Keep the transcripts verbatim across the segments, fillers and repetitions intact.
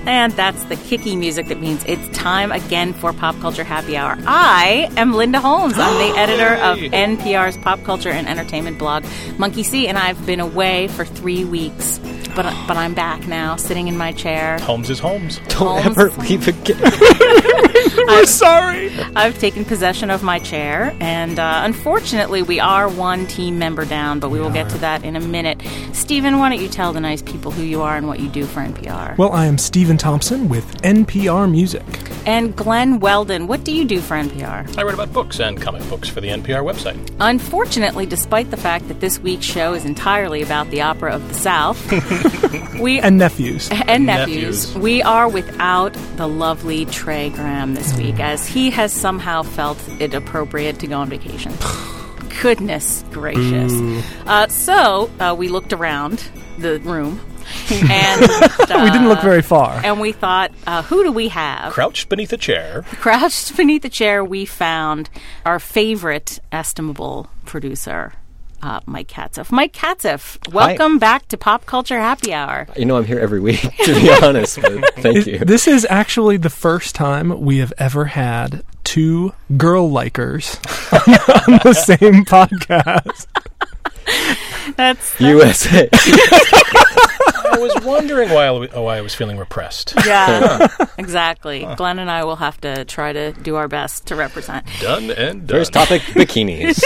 And that's the kicky music that means it's time again for Pop Culture Happy Hour. I am Linda Holmes. I'm the editor of N P R's pop culture and entertainment blog, Monkey See, and I've been away for three weeks. But but I'm back now, sitting in my chair. Holmes is Holmes. Don't Holmes ever leave again. We're sorry. I've taken possession of my chair, and uh, unfortunately, we are one team member down, but we will get to that in a minute. Stephen, why don't you tell the nice people who you are and what you do for N P R? Well, I am Stephen Thompson with N P R Music. And Glenn Weldon, what do you do for N P R? I write about books and comic books for the N P R website. Unfortunately, despite the fact that this week's show is entirely about the Opera of the South, we And nephews. and nephews, Nephews. we are without the lovely Trey Graham this week, as he has somehow felt it appropriate to go on vacation. Goodness gracious. Uh, so, uh, we looked around the room, and uh, We didn't look very far. and we thought, uh, who do we have? Crouched beneath a chair. Crouched beneath the chair, we found our favorite estimable producer, uh, Mike Katzeff. Mike Katzeff, welcome back to Pop Culture Happy Hour. You know, I'm here every week, to be honest, but thank you. This is actually the first time we have ever had two girl likers on, on the same podcast. That's U S A. I was wondering why I, w- why I was feeling repressed. yeah, exactly. Glenn and I will have to try to do our best to represent. Done and done. First topic, bikinis.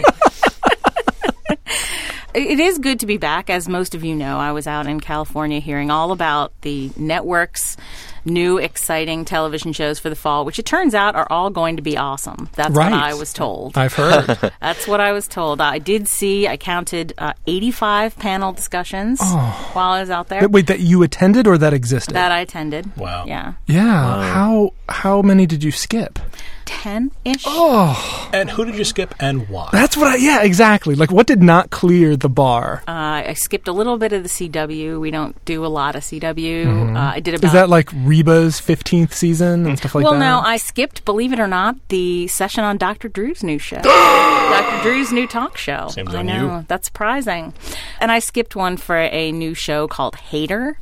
It is good to be back. As most of you know, I was out in California hearing all about the network's new exciting television shows for the fall, which it turns out are all going to be awesome. That's Right. what I was told. I've heard. That's what I was told. I did see, I counted uh, eighty-five panel discussions while I was out there Wait, that you attended or that existed? that I attended. Wow. Yeah. yeah. How how many did you skip? ten-ish. Oh, And who did you skip and why? that's what I. Yeah, exactly. Like, what did not clear the bar? Uh, I skipped a little bit of the C W. We don't do a lot of C W. Uh, I did about... Is that like Reba's fifteenth season and stuff like well, that? no, I skipped, believe it or not, the session on Doctor Drew's new show. Doctor Drew's new talk show. Seems I on know. you. That's surprising. And I skipped one for a new show called Hater,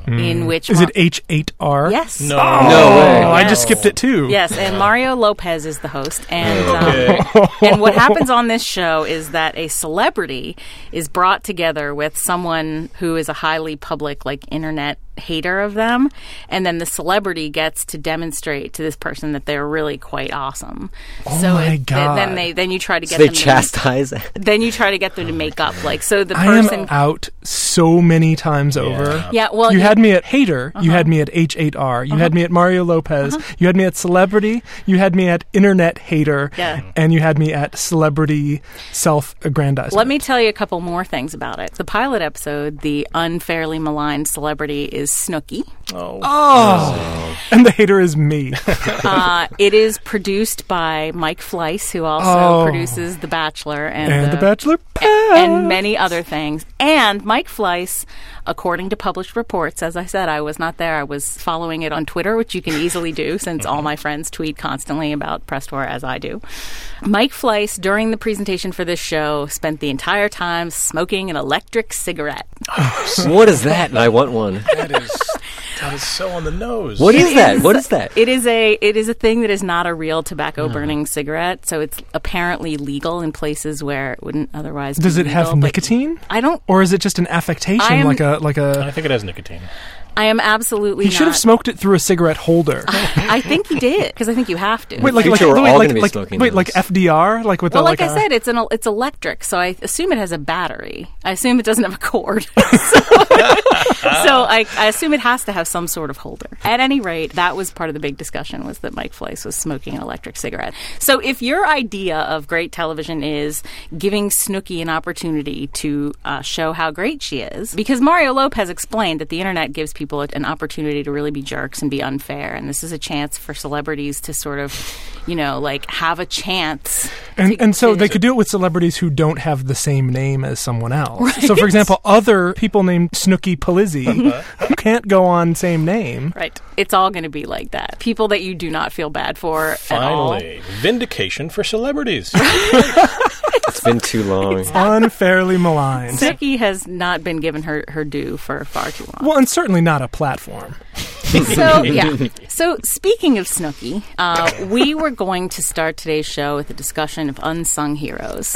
in which... Is it H eight R? Yes. No. No way. Oh, I Yes. just skipped it too. Yes, and Mario Lopez is the host. And, Okay. um, and what happens on this show is that a celebrity is brought together with someone who is a highly public, like, internet hater of them, and then the celebrity gets to demonstrate to this person that they're really quite awesome. Oh so my it, God. Then they then you try to get So they them to, chastise it. then you try to get them to make up. Like, so the I person am out so many times over. Yeah, well, you you- had me at Hater. You had me at H eight R. You had me at Mario Lopez. You had me at Celebrity. You had me at Internet Hater. Yeah. And you had me at Celebrity Self-Aggrandizement. Let me tell you a couple more things about it. The pilot episode, the unfairly maligned celebrity is Snooki. Oh. Oh. And the hater is me. Uh, it is produced by Mike Fleiss, who also Oh. produces The Bachelor and, and The Bachelor and many other things. And Mike Fleiss, according to published reports, as I said, I was not there. I was following it on Twitter, which you can easily do since all my friends tweet constantly about Press Tour, as I do. Mike Fleiss, during the presentation for this show, spent the entire time smoking an electric cigarette. What is that? And I want one. That is that is so on the nose. What is It that? is- What is that? It is a it is a thing that is not a real tobacco burning cigarette, so it's apparently legal in places where it wouldn't otherwise. Does be it have legal, but nicotine? I don't. Or is it just an affectation, I am- like a like I a? think it has nicotine. I am absolutely. He should not. have smoked it through a cigarette holder. I think he did because I think you have to. Wait, like like future, we're wait, all like, gonna be like, smoking wait, like those. F D R, like with well, the like, I a- said, it's an it's electric, so I assume it has a battery. I assume it doesn't have a cord. so so I, I assume it has to have some sort of holder. At any rate, that was part of the big discussion, was that Mike Fleiss was smoking an electric cigarette. So if your idea of great television is giving Snooki an opportunity to uh, show how great she is, because Mario Lopez explained that the internet gives people an opportunity to really be jerks and be unfair, and this is a chance for celebrities to sort of, you know, like have a chance. And, to- and so to- they could do it with celebrities who don't have the same name as someone else. So, for example, other people named Snooki Polizzi who can't go on same name. Right. It's all going to be like that. People that you do not feel bad for at all. Finally, vindication for celebrities. It's been too long. Unfairly maligned. Snooki has not been given her, her due for far too long. Well, and certainly not a platform. So, yeah. So, speaking of Snooki, uh, we were going to start today's show with a discussion of unsung heroes.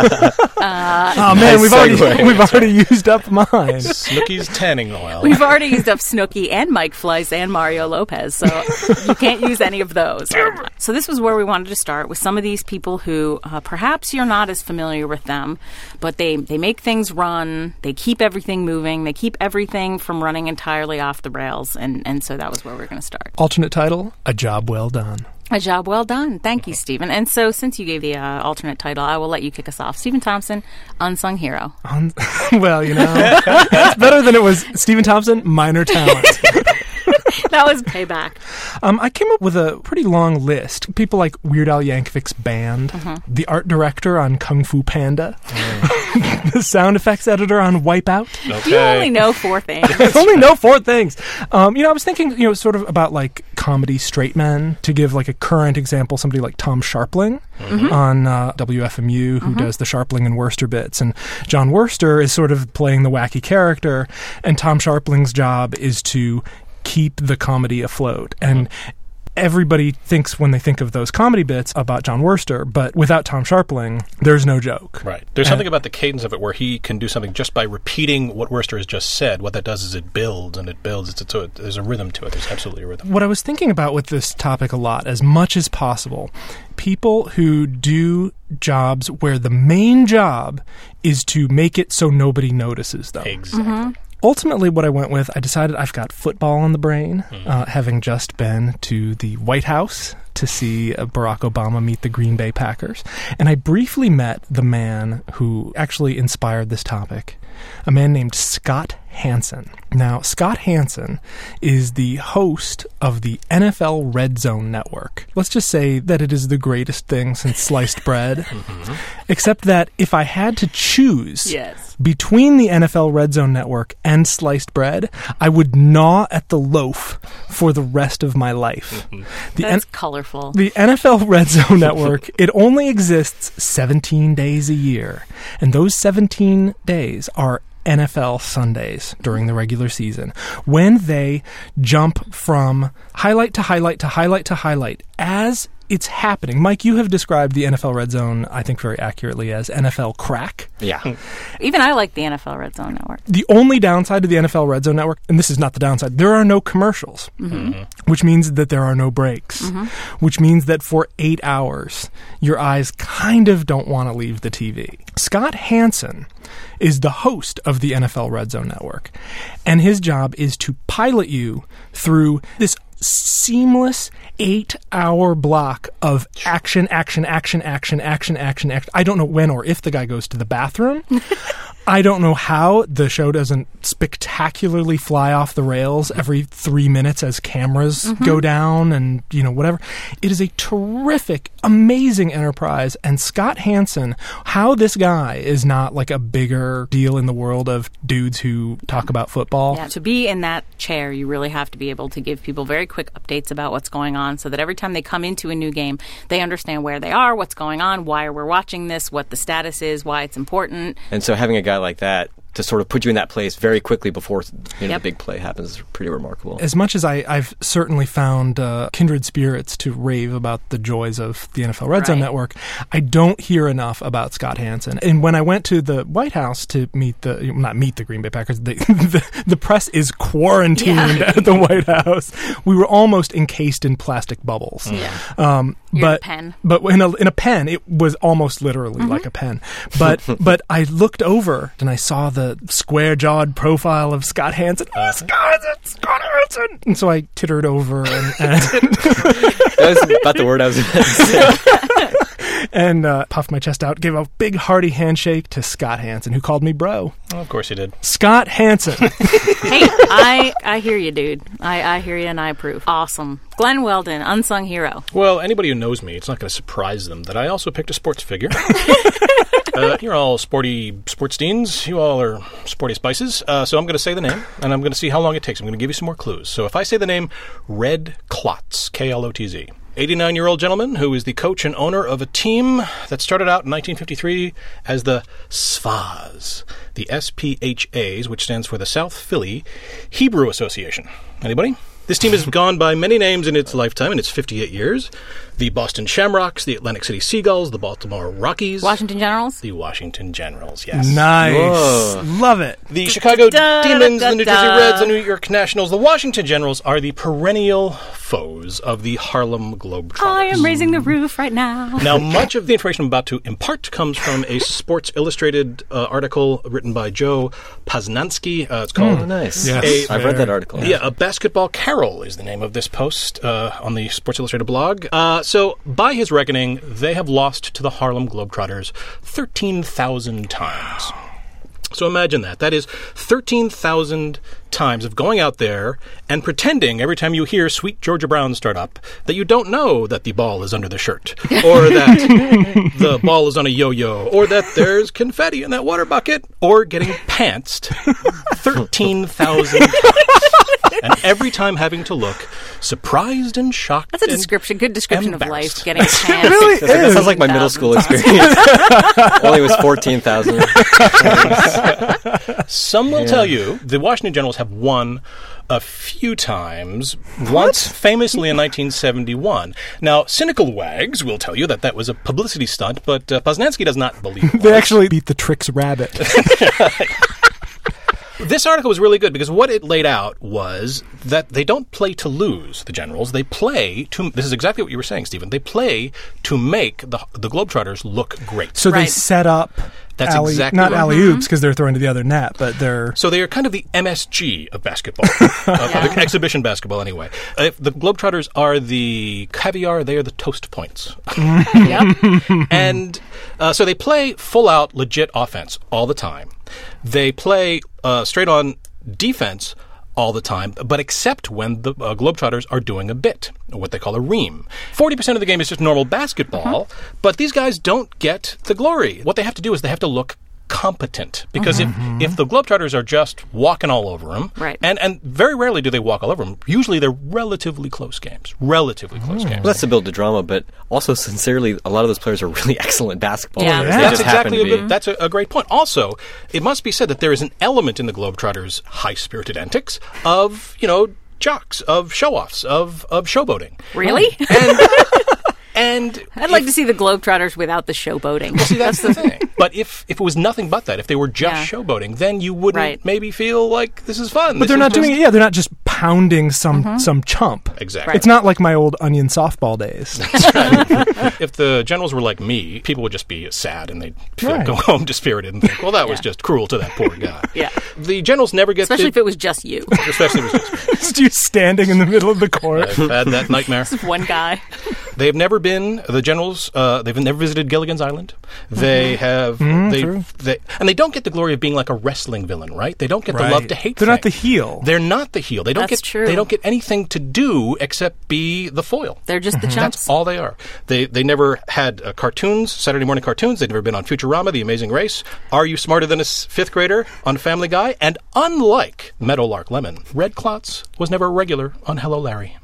Uh, oh, man, we've already, segue. we've already used up mine. Snooki's tanning oil. We've already used up Snooki and Mike Fleiss and Mario Lopez, so you can't use any of those. So this was where we wanted to start with some of these people who uh, perhaps you're not as familiar with them, but they, they make things run, they keep everything moving, they keep everything from running entirely off the rails, and, and so that was where we we're going to start. Alternate title, A Job Well Done. A job well done. Thank you, Stephen. And so since you gave the uh, alternate title, I will let you kick us off. Stephen Thompson, unsung hero. Um, well, you know, that's better than it was Stephen Thompson, minor talent. That was payback. Um, I came up with a pretty long list. People like Weird Al Yankovic's band, Mm-hmm. the art director on Kung Fu Panda, mm. the sound effects editor on Wipeout. Okay. You only know four things. I only know four things. Um, you know, I was thinking, you know, sort of about like comedy straight men. To give like a current example, somebody like Tom Sharpling mm-hmm. on uh, W F M U, who mm-hmm. does the Sharpling and Worcester bits. And John Worcester is sort of playing the wacky character, and Tom Sharpling's job is to keep the comedy afloat. And everybody thinks when they think of those comedy bits about John Worcester, but without Tom Sharpling, there's no joke. Right. There's and something about the cadence of it where he can do something just by repeating what Worcester has just said. What that does is it builds and it builds. It's, it's a, there's a rhythm to it. There's absolutely a rhythm. What I was thinking about with this topic a lot, as much as possible, people who do jobs where the main job is to make it so nobody notices them. Exactly. Mm-hmm. Ultimately, what I went with, I decided I've got football on the brain, mm. uh, having just been to the White House to see uh, Barack Obama meet the Green Bay Packers. And I briefly met the man who actually inspired this topic, a man named Scott Hanson. Now, Scott Hanson is the host of the N F L Red Zone Network. Let's just say that it is the greatest thing since sliced bread, mm-hmm. except that if I had to choose yes. between the N F L Red Zone Network and sliced bread, I would gnaw at the loaf for the rest of my life. Mm-hmm. The That's N- colorful. The N F L Red Zone Network, it only exists seventeen days a year, and those seventeen days are N F L Sundays during the regular season, when they jump from highlight to highlight to highlight to highlight as it's happening. Mike, you have described the N F L Red Zone, I think, very accurately as N F L crack. Yeah. Even I like the N F L Red Zone Network. The only downside to the N F L Red Zone Network, and this is not the downside, there are no commercials, mm-hmm. which means that there are no breaks, mm-hmm. which means that for eight hours, your eyes kind of don't want to leave the T V. Scott Hanson is the host of the N F L Red Zone Network, and his job is to pilot you through this seamless eight-hour block of action, action, action, action, action, action, action. I don't know when or if the guy goes to the bathroom. I don't know how the show doesn't spectacularly fly off the rails every three minutes as cameras mm-hmm. go down and, you know, whatever. It is a terrific, amazing enterprise. And Scott Hanson, how this guy is not like a bigger deal in the world of dudes who talk about football. Yeah, to be in that chair, you really have to be able to give people very quick updates about what's going on so that every time they come into a new game, they understand where they are, what's going on, why we're watching this, what the status is, why it's important. And so having a guy like that to sort of put you in that place very quickly before you know, yep. the big play happens is pretty remarkable. As much as I, I've certainly found uh, kindred spirits to rave about the joys of the N F L Red Zone right. Network, I don't hear enough about Scott Hanson. And when I went to the White House to meet the, not meet the Green Bay Packers, the, the, the press is quarantined yeah. at the White House. We were almost encased in plastic bubbles. Yeah. Um, You're but, in a pen. But in a, in a pen, it was almost literally mm-hmm. like a pen. But, but I looked over and I saw the square jawed profile of Scott Hanson. Oh, Scott Hanson! Scott Hanson! And so I tittered over and... and that was about the word I was about to say. and uh, puffed my chest out, gave a big hearty handshake to Scott Hanson, who called me bro. Oh, of course he did. Scott Hanson. Hey, I, I hear you, dude. I, I hear you and I approve. Awesome. Glenn Weldon, unsung hero. Well, anybody who knows me, it's not going to surprise them that I also picked a sports figure. uh, you're all sporty sports deans. You all are sporty spices. Uh, so I'm going to say the name, and I'm going to see how long it takes. I'm going to give you some more clues. So if I say the name Red Klotz, K L O T Z, eighty-nine-year-old gentleman who is the coach and owner of a team that started out in nineteen fifty-three as the S P As, the S P H As, which stands for the South Philly Hebrew Association. Anybody? This team has gone by many names in its lifetime, in its fifty-eight years. The Boston Shamrocks, the Atlantic City Seagulls, the Baltimore Rockies. Washington Generals? The Washington Generals, yes. Nice. Whoa. Love it. The Chicago Da, da, Demons, da, the New da. Jersey Reds, the New York Nationals, the Washington Generals are the perennial foes of the Harlem Globetrotters. I am raising the roof right now. Now, much of the information I'm about to impart comes from a Sports Illustrated uh, article written by Joe Poznansky. Uh, it's called Oh, nice. Yes. A- I've read that article. Yeah, a basketball carol is the name of this post uh, on the Sports Illustrated blog. Uh, so, by his reckoning, they have lost to the Harlem Globetrotters thirteen thousand times. So imagine that. That is thirteen thousand times of going out there and pretending every time you hear Sweet Georgia Brown start up that you don't know that the ball is under the shirt, or that the ball is on a yo-yo, or that there's confetti in that water bucket, or getting pantsed thirteen thousand times. And every time having to look surprised and shocked. That's a and description, good description of embarrassed. life, getting pants. really That's like- that sounds like my middle school experience. Only was fourteen thousand. Some will tell you the Washington Generals have won a few times, once famously in nineteen seventy-one. Now, cynical wags will tell you that that was a publicity stunt, but uh, Poznansky does not believe it. They was. actually beat the Trix Rabbit. This article was really good because what it laid out was that they don't play to lose, the Generals. They play to, this is exactly what you were saying, Stephen, they play to make the the Globetrotters look great. So they Right. set up That's alley, exactly not right. alley oops because they're throwing to the other net, but they're So they are kind of the M S G of basketball, of, of exhibition basketball anyway. If the Globetrotters are the caviar, they are the toast points. Yep. And uh, so they play full-out, legit offense all the time. They play uh, straight-on defense all the time, but except when the uh, Globetrotters are doing a bit, or what they call a ream. forty percent of the game is just normal basketball, but these guys don't get the glory. What they have to do is they have to look competent, because if, if the Globetrotters are just walking all over them, Right. and, and very rarely do they walk all over them, usually they're relatively close games, relatively close games. Well, that's to build the drama, but also sincerely, a lot of those players are really excellent basketball Yeah. players. Yeah. They That's just happen exactly to a, be. good- that's a, a great point. Also, it must be said that there is an element in the Globetrotters' high-spirited antics of, you know, jocks, of show-offs, of of showboating. Really? And and I'd like to see the Globetrotters without the showboating. see that's the thing. But if if it was nothing but that, if they were just Yeah. showboating, then you wouldn't Right. maybe feel like this is fun. but they're not doing it. Yeah, they're not just pounding some Mm-hmm. some chump. Exactly. It's not like my old Onion softball days. If the Generals were like me, people would just be sad and they'd feel, Right. go home dispirited and think, well, that was Yeah. just cruel to that poor guy. Yeah. The Generals never get Especially the, if it was just you. especially if it was just me. Just you standing in the middle of the court. I've had that nightmare. One guy. They've never been the Generals. Uh, they've never visited Gilligan's Island. They have. they, true. they and they don't get the glory of being like a wrestling villain, right? They don't get the love to hate. They're not the thing. heel. They're not the heel. They don't That's get. true. They don't get anything to do except be the foil. They're just the chumps. That's all they are. They they never had uh, cartoons, Saturday morning cartoons. They've never been on Futurama, The Amazing Race. Are You Smarter Than a S- Fifth Grader on Family Guy? And unlike Meadowlark Lemon, Red Clots was never a regular on Hello Larry.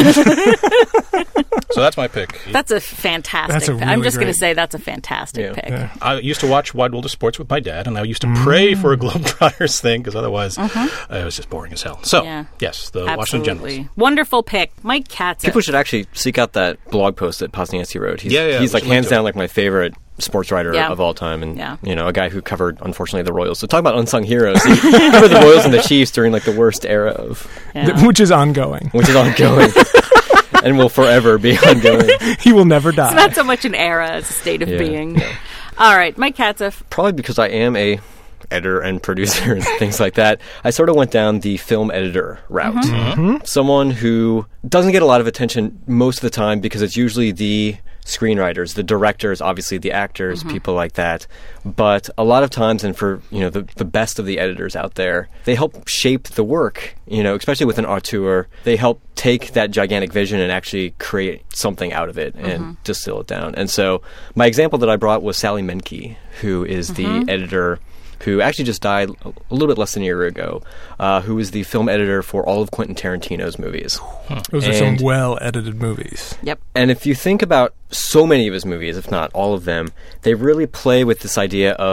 So that's my pick. That's a fantastic That's a pick. I'm really just going great- to say that's a fantastic Yeah. pick. Yeah. I used to watch Wide World of Sports with my dad, and I used to pray for a Globetrotters thing because otherwise uh, it was just boring as hell. So, Yeah. yes, the Washington Generals. Absolutely. Wonderful pick. Mike Katz. People should actually seek out that blog post that Poznansky wrote. He's, Yeah, yeah, he's we like should link hands to it. down like my favorite sports writer Yeah. of all time, and Yeah. you know, a guy who covered unfortunately the Royals. So talk about unsung heroes. He covered the Royals and the Chiefs during like the worst era of, Yeah. Which is ongoing. which is ongoing and will forever be ongoing. He will never die. It's not so much an era as a state of Yeah. being. All right, Mike Katz. Probably because I am a editor and producer and things like that, I sort of went down the film editor route. Mm-hmm. Someone who doesn't get a lot of attention most of the time because it's usually the screenwriters, the directors, obviously the actors, Mm-hmm. people like that. But a lot of times, and for you know the, the best of the editors out there, they help shape the work, you know, especially with an auteur. They help take that gigantic vision and actually create something out of it and Mm-hmm. distill it down. And so my example that I brought was Sally Menke, who is Mm-hmm. the editor who actually just died a a little bit less than a year ago, uh, who was the film editor for all of Quentin Tarantino's movies. Those are some And- well edited movies. Yep. And if you think about so many of his movies, if not all of them, they really play with this idea of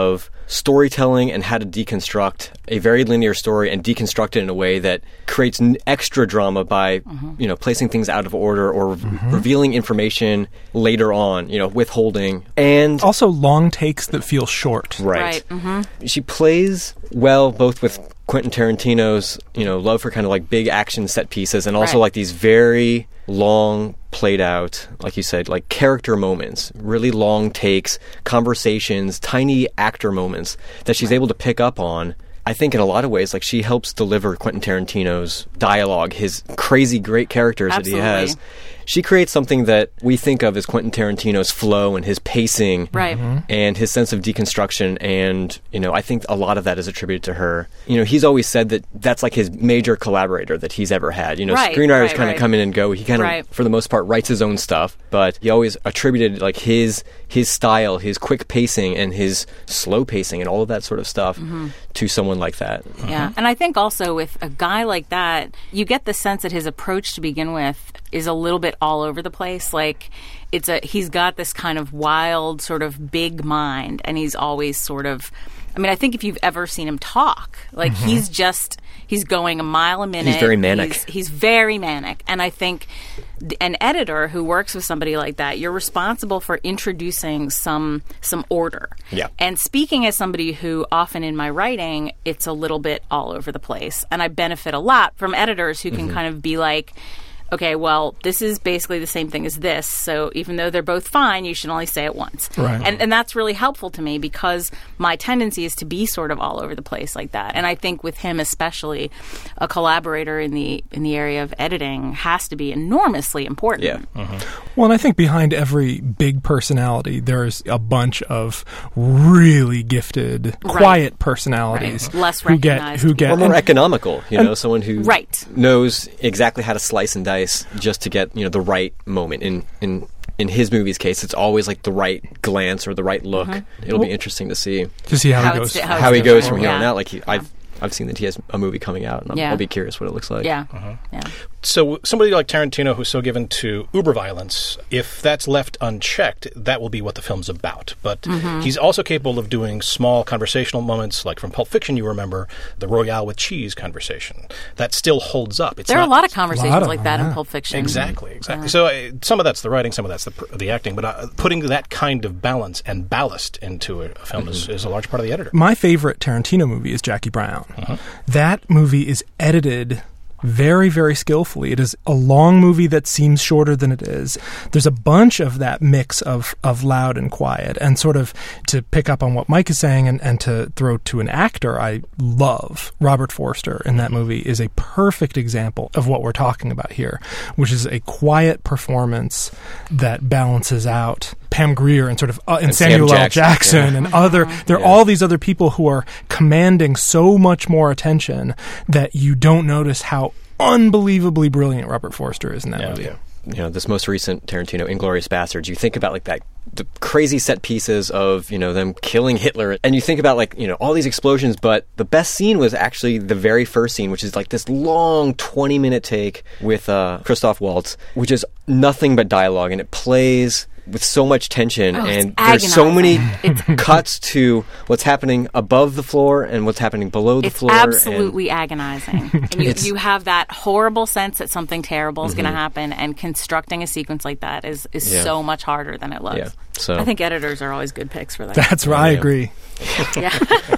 storytelling and how to deconstruct a very linear story and deconstruct it in a way that creates n- extra drama by, mm-hmm. you know, placing things out of order or mm-hmm. revealing information later on, you know, withholding. And also long takes that feel short. Right. Right. Mm-hmm. She plays well both with Quentin Tarantino's, you know, love for kind of like big action set pieces and also right. like these very long played out, like you said, like character moments, really long takes, conversations, tiny actor moments that she's able to pick up on. I think in a lot of ways, like she helps deliver Quentin Tarantino's dialogue, his crazy great characters Absolutely. that he has. She creates something that we think of as Quentin Tarantino's flow and his pacing right. mm-hmm. and his sense of deconstruction. And, you know, I think a lot of that is attributed to her. You know, he's always said that that's like his major collaborator that he's ever had. You know, right, screenwriters right, kind of right. come in and go. He kind of, right. for the most part, writes his own stuff. But he always attributed like his his style, his quick pacing and his slow pacing and all of that sort of stuff mm-hmm. to someone like that. Yeah. And I think also with a guy like that, you get the sense that his approach to begin with is a little bit all over the place. Like it's a he's got this kind of wild sort of big mind, and he's always sort of I mean, I think if you've ever seen him talk, like mm-hmm. he's just he's going a mile a minute. He's very manic. He's, he's very manic. And I think an editor who works with somebody like that, you're responsible for introducing some some order. Yeah. And speaking as somebody who often in my writing, it's a little bit all over the place. And I benefit a lot from editors who can mm-hmm. kind of be like, okay, well, this is basically the same thing as this, so even though they're both fine, you should only say it once. Right. And and that's really helpful to me because my tendency is to be sort of all over the place like that. And I think with him especially, a collaborator in the in the area of editing has to be enormously important. Yeah. Mm-hmm. Well, and I think behind every big personality, there's a bunch of really gifted, Right. quiet personalities Right. Less who get recognized who get Or more and- economical, you and- know, someone who Right. knows exactly how to slice and dice just to get, you know, the right moment. In in in his movie's case, it's always like the right glance or the right look. Mm-hmm. It'll be interesting to see to see how, How he it's- goes. how how he it's goes from here yeah. on out. Like he, I've I've seen that he has a movie coming out, and I'll, Yeah. I'll be curious what it looks like. Yeah. Uh-huh. Yeah. So somebody like Tarantino, who's so given to uber violence, if that's left unchecked, that will be what the film's about. But Mm-hmm. he's also capable of doing small conversational moments, like from Pulp Fiction, you remember, the Royale with cheese conversation. That still holds up. It's There are not, a lot of conversations lot of like them, that in yeah. Pulp Fiction. Exactly, exactly. So uh, some of that's the writing, some of that's the, pr- the acting, but uh, putting that kind of balance and ballast into a, a film Mm-hmm. is, is a large part of the editor. My favorite Tarantino movie is Jackie Brown. Uh-huh. That movie is edited very, very skillfully. It is a long movie that seems shorter than it is. There's a bunch of that mix of, of loud and quiet. And sort of to pick up on what Mike is saying and, and to throw to an actor I love, Robert Forster in that movie is a perfect example of what we're talking about here, which is a quiet performance that balances out Pam Grier and sort of uh, and, And Samuel Sam L. Jackson, Jackson yeah. and other. There are Yeah. all these other people who are commanding so much more attention that you don't notice how unbelievably brilliant Robert Forster is in that Yeah. movie. Yeah. You know, this most recent Tarantino, Inglourious Basterds, you think about like that, the crazy set pieces of, you know, them killing Hitler. And you think about like, you know, all these explosions, but the best scene was actually the very first scene, which is like this long twenty minute take with uh, Christoph Waltz, which is nothing but dialogue. And it plays with so much tension, Oh, it's and there's so many agonizing. cuts to what's happening above the floor and what's happening below the It's floor. and- absolutely agonizing. And you, It's- you have that horrible sense that something terrible is Mm-hmm. going to happen, and constructing a sequence like that is, is Yeah. so much harder than it looks. Yeah. So I think editors are always good picks for that. That's right. I Yeah. agree. yeah.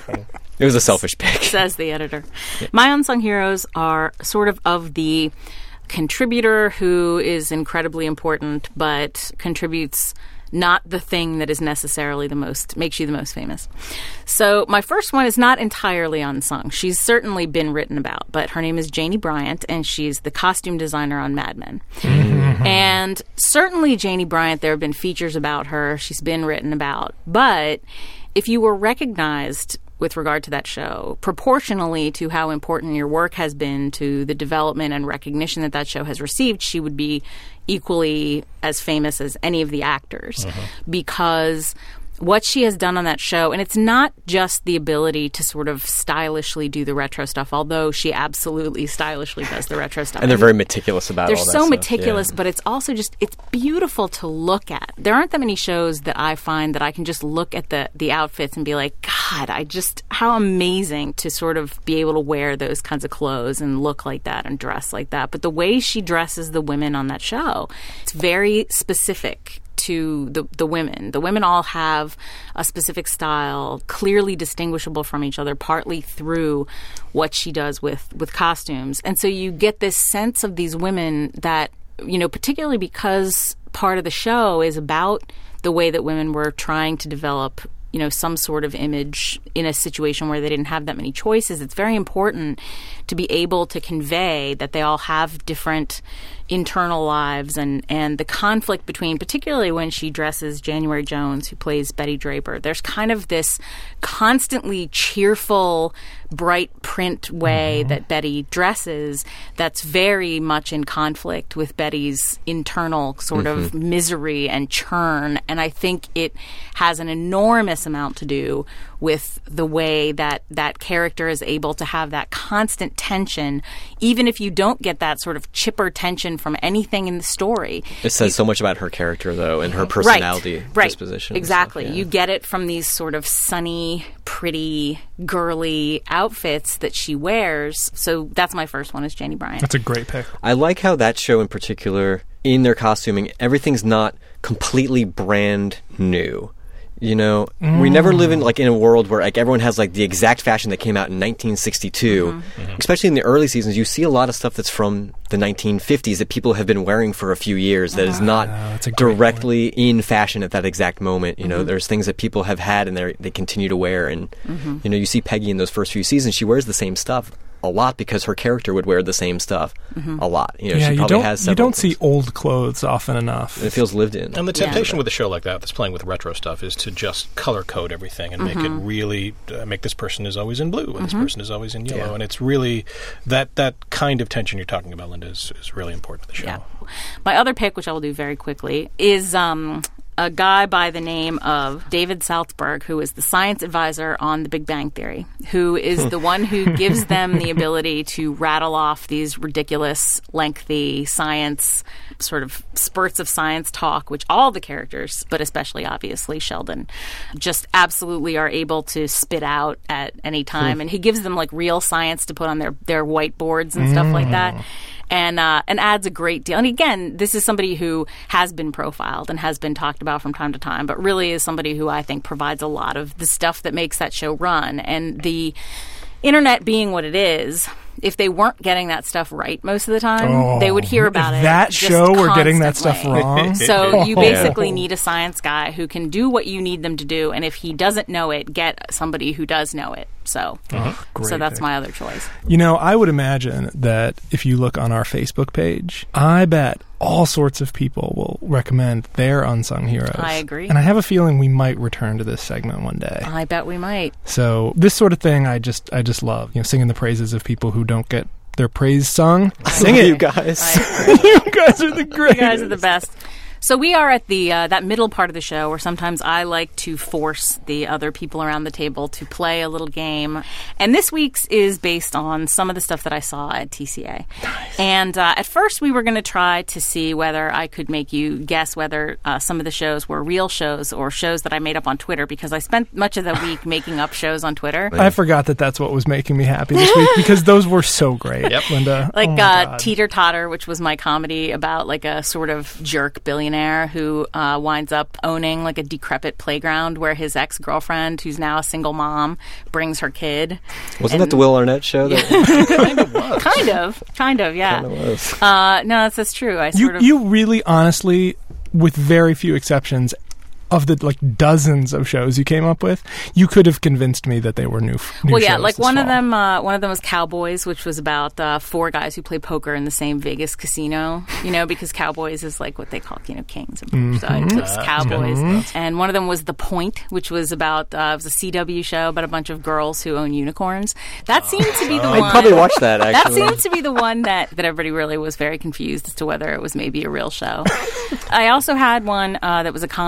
it was a selfish pick. Says the editor. My unsung heroes are sort of of the contributor who is incredibly important but contributes not the thing that is necessarily the most, makes you the most famous. So my first one is not entirely unsung. She's certainly been written about, but her name is Janie Bryant, and she's the costume designer on Mad Men. And certainly Janie Bryant, there have been features about her. She's been written about. But if you were recognized with regard to that show, proportionally to how important your work has been to the development and recognition that that show has received, she would be equally as famous as any of the actors. Because what she has done on that show, and it's not just the ability to sort of stylishly do the retro stuff, although she absolutely stylishly does the retro stuff. And they're very meticulous about They're all that so stuff, meticulous, yeah. but it's also just, it's beautiful to look at. There aren't that many shows that I find that I can just look at the, the outfits and be like, God, I just, how amazing to sort of be able to wear those kinds of clothes and look like that and dress like that. But the way she dresses the women on that show, it's very specific to the the women. The women all have a specific style, clearly distinguishable from each other, partly through what she does with, with costumes. And so you get this sense of these women that, you know, particularly because part of the show is about the way that women were trying to develop, you know, some sort of image in a situation where they didn't have that many choices. It's very important to be able to convey that they all have different internal lives, and, and the conflict between, particularly when she dresses January Jones, who plays Betty Draper, there's kind of this constantly cheerful, bright print way mm-hmm. that Betty dresses that's very much in conflict with Betty's internal sort mm-hmm. of misery and churn. And I think it has an enormous amount to do with the way that that character is able to have that constant tension, even if you don't get that sort of chipper tension from anything in the story. It says you, so much about her character, though, and her personality, right, right, disposition. Exactly. Stuff, yeah. You get it from these sort of sunny, pretty, girly outfits that she wears. So that's my first one, is Janie Bryant. That's a great pick. I like how that show in particular, in their costuming, everything's not completely brand new. You know, mm. we never live in like in a world where like everyone has like the exact fashion that came out in nineteen sixty-two. Mm-hmm. Mm-hmm. Especially in the early seasons, you see a lot of stuff that's from the nineteen fifties that people have been wearing for a few years that is not uh, directly in fashion at that exact moment. You mm-hmm. know, there's things that people have had and they they continue to wear. And, mm-hmm. you know, you see Peggy in those first few seasons, she wears the same stuff a lot because her character would wear the same stuff mm-hmm. a lot. You know, yeah, she you probably don't, has you don't things. see old clothes often enough. It feels lived in. And the temptation yeah. with a show like that that's playing with retro stuff is to just color code everything and mm-hmm. make it really uh, make this person is always in blue and mm-hmm. this person is always in yellow. Yeah. And it's really that that kind of tension you're talking about, Linda, is, is really important to the show. Yeah. My other pick, which I will do very quickly, is um, a guy by the name of David Saltzberg, who is the science advisor on The Big Bang Theory, who is the one who gives them the ability to rattle off these ridiculous, lengthy science, sort of spurts of science talk, which all the characters, but especially obviously Sheldon, just absolutely are able to spit out at any time. And he gives them like real science to put on their, their whiteboards and stuff like that. And uh, and adds a great deal. And again, this is somebody who has been profiled and has been talked about from time to time, but really is somebody who I think provides a lot of the stuff that makes that show run. And the internet being what it is, if they weren't getting that stuff right most of the time, oh, they would hear about it. That just show constantly. We're getting that stuff wrong. So you Oh. basically need a science guy who can do what you need them to do, and if he doesn't know it, get somebody who does know it. So, Oh, great so that's pick. my other choice. You know, I would imagine that if you look on our Facebook page, I bet all sorts of people will recommend their unsung heroes. I agree. And I have a feeling we might return to this segment one day. I bet we might. So this sort of thing, I just, I just love. You know, singing the praises of people who don't get their praise sung. Sing it, you guys. you guys are the greatest. You guys are the best. So we are at the uh, that middle part of the show where sometimes I like to force the other people around the table to play a little game. And this week's is based on some of the stuff that I saw at T C A. Nice. And uh, at first we were going to try to see whether I could make you guess whether uh, some of the shows were real shows or shows that I made up on Twitter, because I spent much of the week making up shows on Twitter. I forgot that that's what was making me happy this week, because those were so great, Yep. Linda. Like oh my uh, God. Teeter Totter, which was my comedy about like a sort of jerk billionaire who uh, winds up owning like a decrepit playground where his ex-girlfriend, who's now a single mom, brings her kid. Wasn't And- that the Will Arnett show? That Kind of was. Kind of, kind of, yeah. Kinda was. Uh, no, that's, that's true. I You, sort of. you really, honestly, with very few exceptions, of the like dozens of shows you came up with, you could have convinced me that they were new. new well, yeah, shows like this one of fall. them. Uh, one of them was Cowboys, which was about uh, four guys who play poker in the same Vegas casino. You know, because Cowboys is like what they call, you know, kings of poker. So Mm-hmm. it was Cowboys. And one of them was The Point, which was about uh, it was a C W show about a bunch of girls who own unicorns. That seemed to be the one. I'd probably watch that, That actually. seemed to be the one that, that everybody really was very confused as to whether it was maybe a real show. I also had one uh, that was a comedy about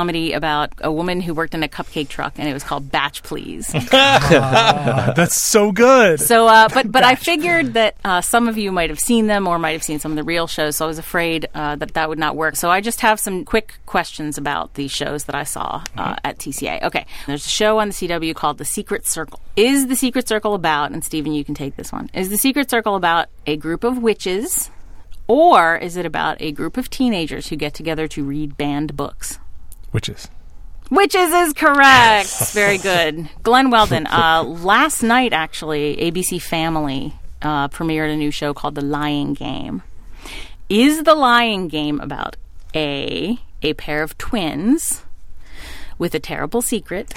about a woman who worked in a cupcake truck, and it was called Batch Please. Ah, that's so good. So, uh, but but I figured that uh, some of you might have seen them or might have seen some of the real shows, so I was afraid uh, that that would not work. So I just have some quick questions about the shows that I saw uh, at T C A. Okay, there's a show on the C W called The Secret Circle. Is The Secret Circle about, and Stephen, you can take this one, is The Secret Circle about a group of witches, or is it about a group of teenagers who get together to read banned books? Witches. Witches is correct. Very good. Glenn Weldon. Uh, last night, actually, A B C Family uh, premiered a new show called The Lying Game. Is The Lying Game about A, a pair of twins with a terrible secret,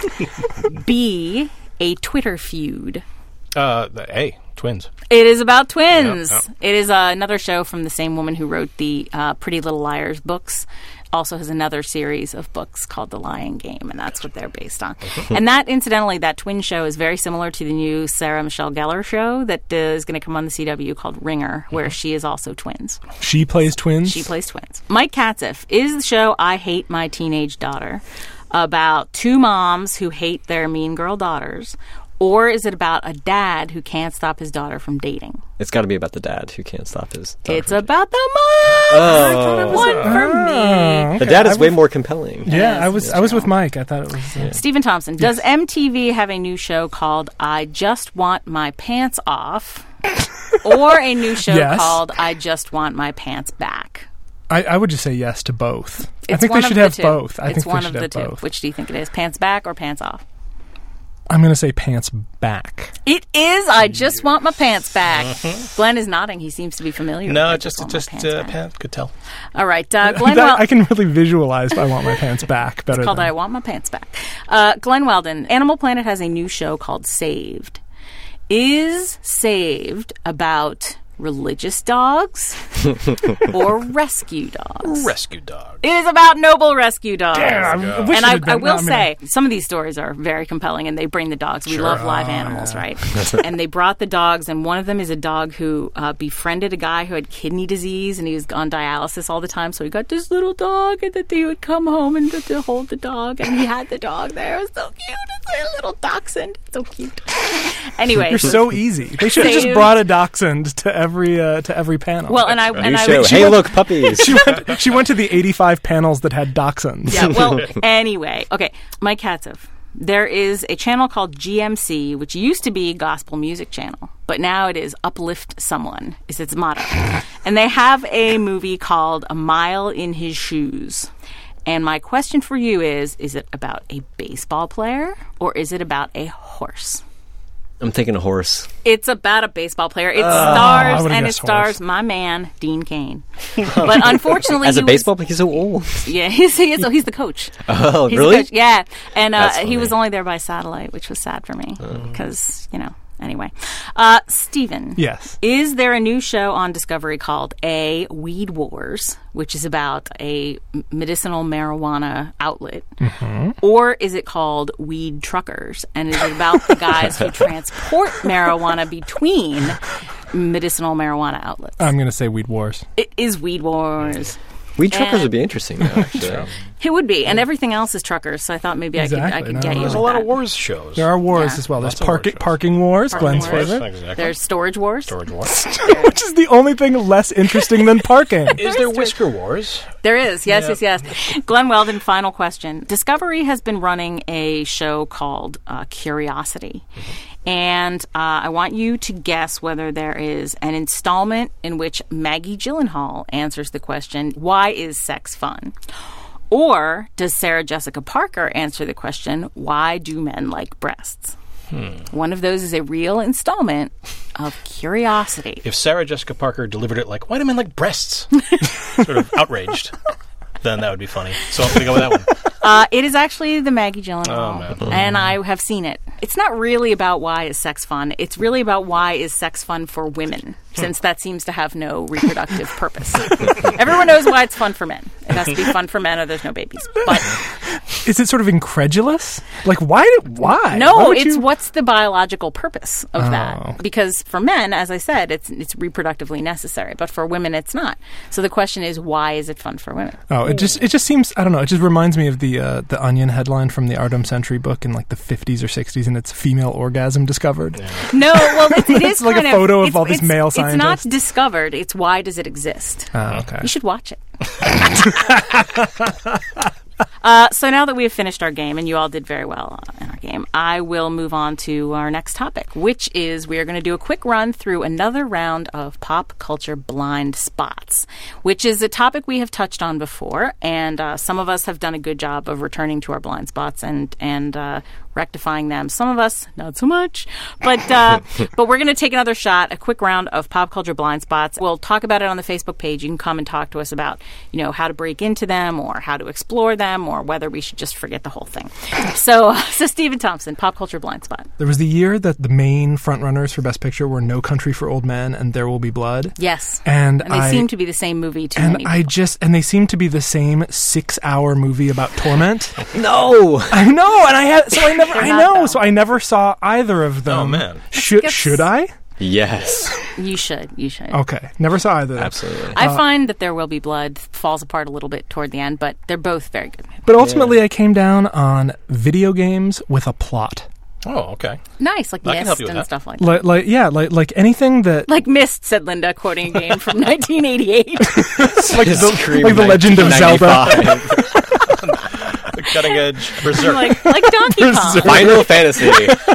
B, a Twitter feud? Uh, the A, twins. It is about twins. Yep, yep. It is uh, another show from the same woman who wrote the uh, Pretty Little Liars books. Also has another series of books called The Lying Game, and that's what they're based on. And that, incidentally, that twin show is very similar to the new Sarah Michelle Gellar show that uh, is going to come on the C W called Ringer, where she is also twins. She plays twins? She plays twins. Mike Katzeff is the show I Hate My Teenage Daughter, about two moms who hate their mean girl daughters, or is it about a dad who can't stop his daughter from dating? It's got to be about the dad who can't stop his daughter. It's about the mom! Oh. One for me. Oh, The okay. dad is I way was- more compelling. Yeah, Yes, I was it's I was true. with Mike. I thought it was... Uh, Stephen Thompson, does M T V have a new show called I Just Want My Pants Off? Or a new show Yes. called I Just Want My Pants Back? I, I would just say yes to both. I It's think one they of should the have two. both. I it's think one they of should the have two. both. Which do you think it is? Pants back or pants off? I'm going to say pants back. It is I Just Want My Pants Back. Glenn is nodding. He seems to be familiar with No, I just, Want My just, Pants uh, Back. Pat could tell. All right. Uh, Glenn That- Wel- I can really visualize I want my pants back better It's called than... I Want My Pants Back. Uh, Glenn Weldon, Animal Planet has a new show called Saved. Is Saved about religious dogs or rescue dogs? Rescue dog. It is about noble rescue dogs. Damn, I wish And it I, had been- I will I mean- say, some of these stories are very compelling, and they bring the dogs. We Sure. love live Oh, animals, yeah. right? And they brought the dogs, and one of them is a dog who uh, befriended a guy who had kidney disease, and he was on dialysis all the time. So he got this little dog, and that he would come home and to, to hold the dog, and he had the dog there. It was so cute. It's a little dachshund. So cute. Anyway, You're so easy. They should have just Saved. brought a dachshund to every uh, to every panel. well, and I and New I show. she Hey, went- look, puppies. she went, she went to the eighty-five panels that had dachshunds. Yeah, well, anyway. Okay, Mike Katzeff. There is a channel called G M C, which used to be Gospel Music Channel, but now it is Uplift Someone, is its motto. And they have a movie called A Mile in His Shoes. And my question for you is, is it about a baseball player or is it about a horse? I'm thinking a horse. It's about a baseball player. It I stars would've and it guessed stars horse. my man, Dean Cain. But unfortunately, As he a was- baseball player, he's so old. yeah, he's, he is, so he's the coach. Oh, He's the really? coach. Yeah, and uh, That's he was funny. only there by satellite, which was sad for me because you know. Anyway, uh, Stephen. Yes. Is there a new show on Discovery called A Weed Wars, which is about a m- medicinal marijuana outlet, or is it called Weed Truckers, and is it about the guys who transport marijuana between medicinal marijuana outlets? I'm going to say Weed Wars. It is Weed Wars. Weed truckers And- would be interesting, though, actually. It would be, and everything else is truckers. So I thought maybe I Exactly. could I could No, get you. There's a with lot that. of wars shows. There are wars Yeah. as well. There's Lots of park- war shows. parking wars, Parking Glenn's wars. favorite, Exactly. There's storage wars. Storage wars. which is the only thing less interesting than parking. Is there Whisker Wars? There is, yes, Yeah. yes, yes. Glenn Weldon, final question. Discovery has been running a show called uh, Curiosity. And uh, I want you to guess whether there is an installment in which Maggie Gyllenhaal answers the question, why is sex fun? Or does Sarah Jessica Parker answer the question, why do men like breasts? One of those is a real installment of Curiosity. If Sarah Jessica Parker delivered it like, why do men like breasts? sort of outraged, then that would be funny. So I'm going to go with that one. Uh, it is actually the Maggie Oh, Gyllenhaal, man. and I have seen it. It's not really about why is sex fun. It's really about why is sex fun for women. since that seems to have no reproductive purpose. Everyone knows why it's fun for men. It has to be fun for men or there's no babies. But is it sort of incredulous? Like, why? Why? no, Why would it's you- what's the biological purpose of Oh. that? Because for men, as I said, it's it's reproductively necessary, but for women, it's not. So the question is, why is it fun for women? Oh, it just it just seems I don't know. It just reminds me of the uh, the Onion headline from the Ardham Century book in like the fifties or sixties, and it's female orgasm discovered. No, well, it, it is It's like kind a photo of it's- all these it's- male It's not scientists. discovered. It's why does it exist? Oh, okay. You should watch it. Uh, so now that we have finished our game, and you all did very well in our game, I will move on to our next topic, which is we are going to do a quick run through another round of pop culture blind spots, which is a topic we have touched on before, and uh, some of us have done a good job of returning to our blind spots and and uh, rectifying them. Some of us, not so much. But uh, but we're going to take another shot, a quick round of pop culture blind spots. We'll talk about it on the Facebook page. You can come and talk to us about, you know, how to break into them or how to explore them or whether we should just forget the whole thing. So, so Stephen Thompson, pop culture blind spot. There was the year that the main frontrunners for Best Picture were No Country for Old Men and There Will Be Blood. Yes. And, And they I, seem to be the same movie to and many I people. just and they seem to be the same six-hour movie about torment. No! I know, and I had so I never They're I not, know, though. so I never saw either of them. Oh, man. Should That's- should I? Yes. You should. You should. Okay, never saw either. of them. Absolutely. I find that There Will Be Blood falls apart a little bit toward the end, but they're both very good movies. But ultimately, I came down on video games with a plot. Oh, okay. Nice, like I can help Mist you with and that. stuff like that. Like, like yeah, like like anything that Like Mist, said Linda, quoting a game from nineteen eighty-eight. like the, Scream like the Legend of Zelda. nineteen ninety-five. The cutting edge berserk. like, like Donkey Kong. Final Fantasy.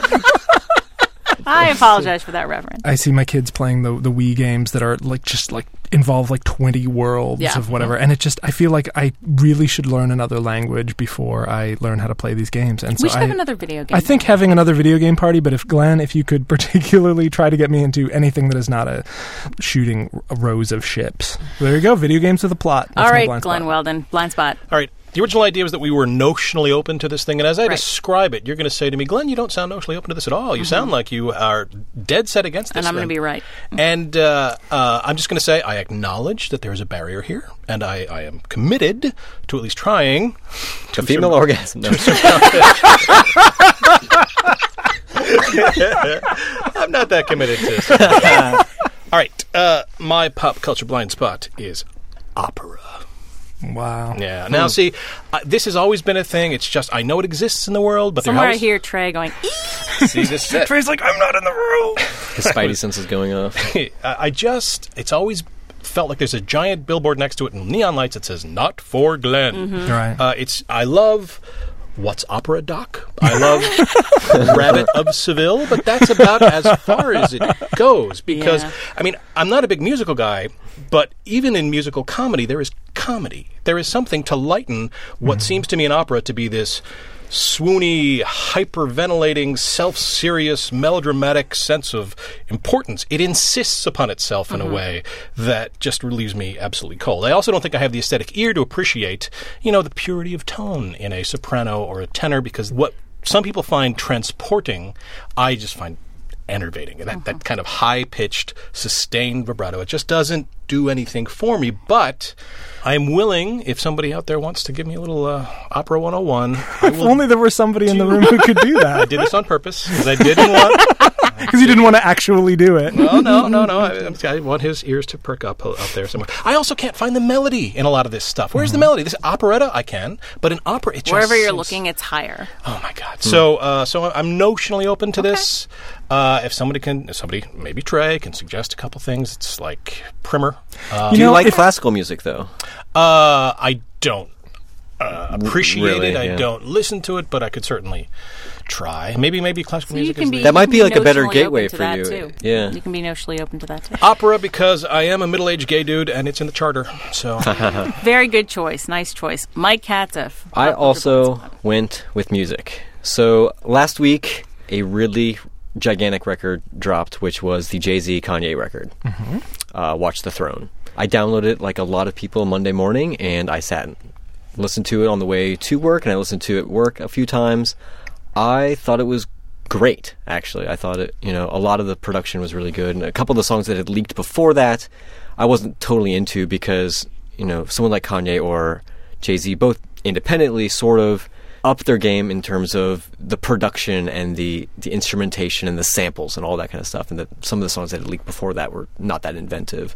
I apologize for that reference. I see my kids playing the the Wii games that are like just like involve like twenty worlds Yeah. of whatever, and it just I feel like I really should learn another language before I learn how to play these games. And so We should I, have another video game. I think having another video game party, but if Glenn, if you could particularly try to get me into anything that is not a shooting r- rows of ships. There you go, video games with a plot. That's All my right, blind Glenn spot. Weldon, blind spot. All right. The original idea was that we were notionally open to this thing, and as I Right. describe it, you're going to say to me, Glenn, you don't sound notionally open to this at all. You sound like you are dead set against this And I'm going to thing." be right. And uh, uh, I'm just going to say I acknowledge that there is a barrier here, and I, I am committed to at least trying The female orgasm. No. I'm not that committed to this. All right. Uh, my pop culture blind spot is opera. Wow. Yeah. Now, see, uh, this has always been a thing. It's just I know it exists in the world, but Somewhere there I has- hear Trey going, "Eek." See this set. Trey's like, I'm not in the room. His spidey sense is going off. I I just, it's always felt like there's a giant billboard next to it in neon lights that says "Not for Glenn." Mm-hmm. Right. Uh, it's. I love What's Opera Doc. I love Rabbit of Seville, but that's about as far as it goes. Because Yeah. I mean, I'm not a big musical guy, but even in musical comedy, there is comedy. There is something to lighten what seems to me in opera to be this swoony, hyperventilating, self-serious, melodramatic sense of importance. It insists upon itself in a way that just relieves me absolutely cold. I also don't think I have the aesthetic ear to appreciate, you know, the purity of tone in a soprano or a tenor, because what some people find transporting, I just find enervating. That, that kind of high-pitched, sustained vibrato. It just doesn't do anything for me, but I'm willing, if somebody out there wants to give me a little uh, Opera one oh one, I If will. only there was somebody in the room who could do I that. did this on purpose, because I didn't want... Because you didn't want to actually do it. No, no, no, no. I, I want his ears to perk up out there somewhere. I also can't find the melody in a lot of this stuff. Where's the melody? This operetta, I can, but in opera, it just Wherever you're seems- looking, it's higher. Oh my God! So, uh, so I'm notionally open to this. Uh, if somebody can, if somebody maybe Trey can suggest a couple things. It's like primer. Uh, Do you know, like if- classical music, though? uh, I don't uh, appreciate really, it. I yeah. don't listen to it, but I could certainly try. Maybe, maybe classical So you music can is be the That might be you like can a better notionally gateway open to for that you. Too. Yeah. You can be notionally open to that too. opera because I am a middle-aged gay dude and it's in the charter. So. Very good choice. Nice choice. Mike Katzeff. I Pop culture also blind spot. went with music. So last week, a really gigantic record dropped, which was the Jay-Z Kanye record, uh, Watch the Throne. I downloaded it like a lot of people Monday morning, and I sat and listened to it on the way to work, and I listened to it at work a few times. I thought it was great, actually. I thought it, you know, a lot of the production was really good. And a couple of the songs that had leaked before that, I wasn't totally into because, you know, someone like Kanye or Jay-Z both independently sort of up their game in terms of the production and the, the instrumentation and the samples and all that kind of stuff. And that some of the songs that had leaked before that were not that inventive.